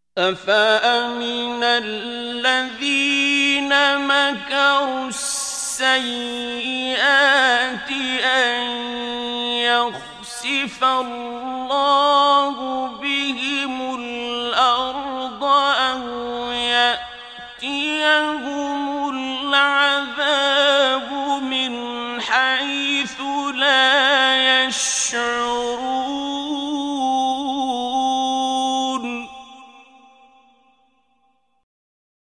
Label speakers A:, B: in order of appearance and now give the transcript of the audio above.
A: أفأمن الذين مكروا السيئات أن يخسف الله بهم الأرض أو يأتيهم العذاب من حيث لا يشعرون